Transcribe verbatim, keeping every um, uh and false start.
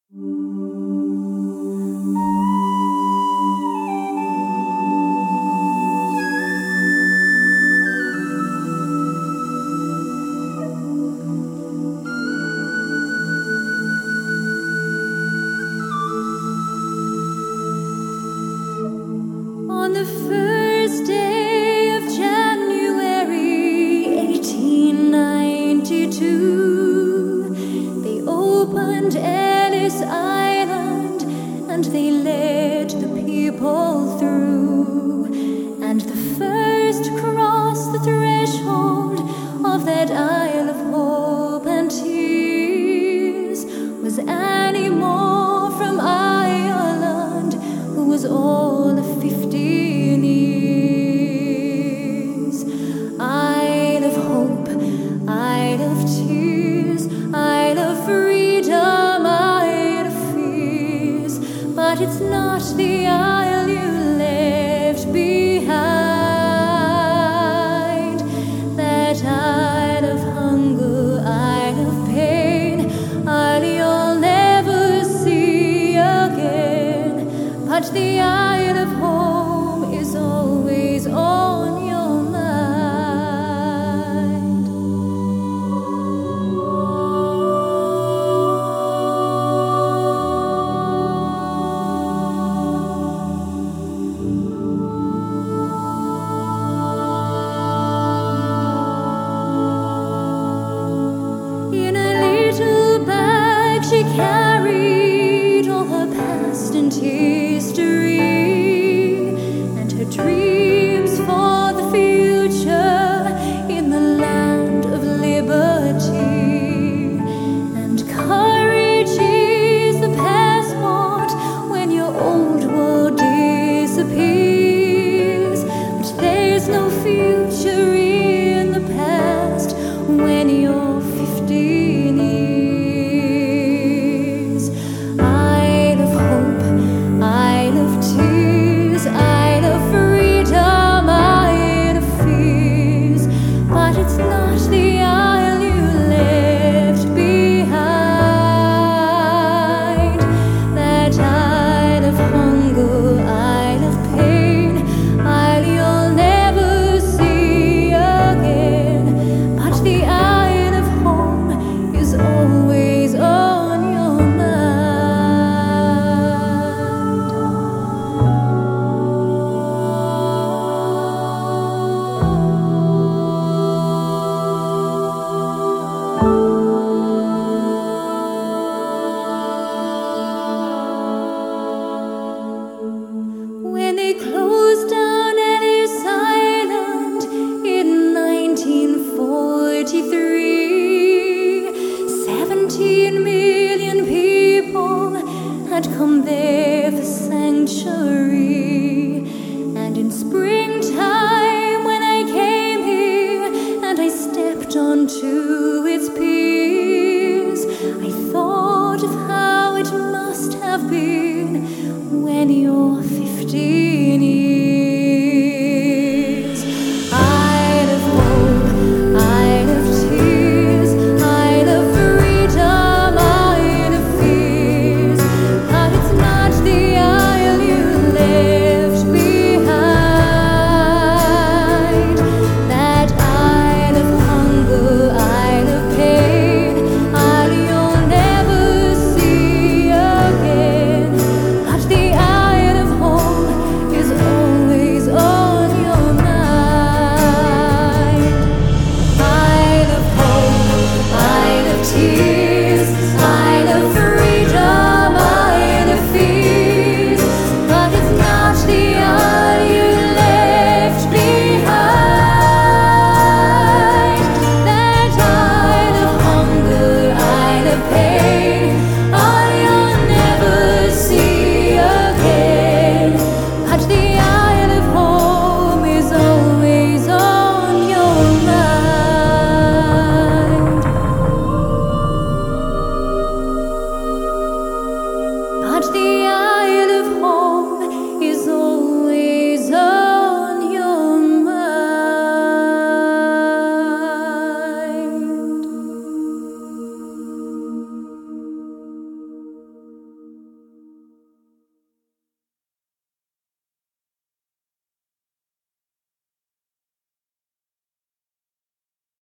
On the first day of January eighteen ninety-two, they opened Ellis Island and they let the people through. And the first to cross the threshold of that Isle of Hope and Tears was Annie Moore from Ireland, who was all of fifteen years. Isle of Hope, Isle of Tears, Isle of Freedom, Isle of Fears, but it's not the isle you left behind. That Isle of hunger, Isle of pain, Isle you'll never see again, but the Isle of home is always on your mind. In a little bag she carried all her past and history, and her dreams for the future in the land of liberty. And courage is the passport when your old world disappears, but there's no future in the past when you're fifteen years. Isle of hope, Isle of tears, Isle of freedom, Isle of fears, but it's not the isle you left behind. That Isle of hunger, Isle of pain, Isle you'll never see again, but the Isle of home is always on your mind. When they closed down Ellis Island in nineteen forty-three, seventeen million people had come there for sanctuary. And in springtime when I came here and I stepped onto its piers, I thought of how